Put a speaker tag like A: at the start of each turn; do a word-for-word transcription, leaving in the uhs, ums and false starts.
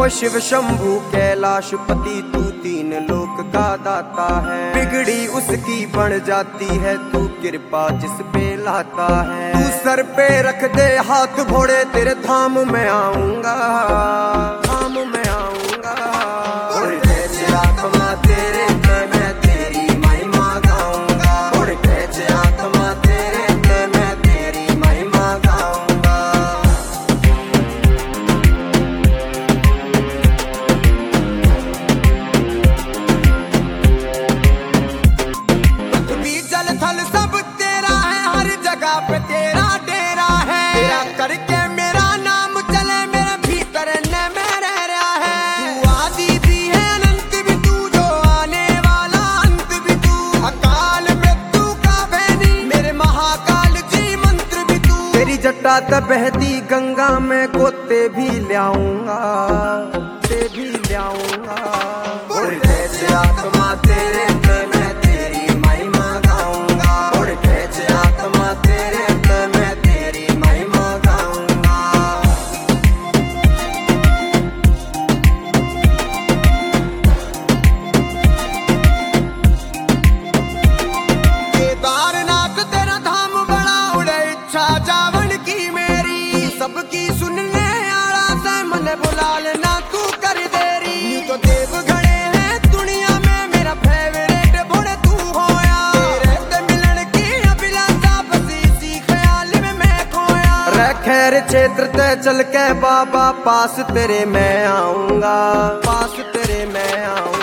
A: वो शिव शंभू कैलाशपति तू तीन लोक का दाता है। बिगड़ी उसकी बन जाती है तू कृपा जिस पे लाता है। तू सर पे रख दे हाथ घोड़े तेरे धाम में आऊंगा, धाम में आऊंगा। और कैसे आत्मा तेरे पे मैं तेरी महिमा गाऊंगा। और कैसे आत्मा तेरे पे मैं तेरी महिमा गाऊंगा। पृथ्वी जल थल सब तेरा है, हर जगह पे तेरा डेरा है। तेरा करके मेरा नाम चले मेरे भीतर न में रह रहा है। तू आदि भी है अनंत भी तू, जो आने वाला अंत भी तू। अकाल मृत्यु का भैनी मेरे महाकाल जी मंत्र भी तू। तेरी जटा तब बहती गंगा में गोते भी ल्याऊंगा, गोते भी ल्याऊंगा। और कैसे आत्मा तेरे पे मैं तेरी महिमा गाऊंगा। और कैसे आत्मा तेरे पे मैं तेरी महिमा गाऊंगा। केदारनाथ तेरा धाम बड़ा उड़े इच्छा जावन की मेरी। सबकी सुनने आला से मन बुला लेना तू कर देरी। यूं तो देव घड़े हैं दुनिया में मेरा फेवरेट भोले तू होया। तेरे से मिलन की अभिलाषा बस इसी ख्याल में मैं खोया। रह खैर क्षेत्र ते चल के बाबा पास तेरे मैं आऊंगा, पास तेरे मैं आऊंगा।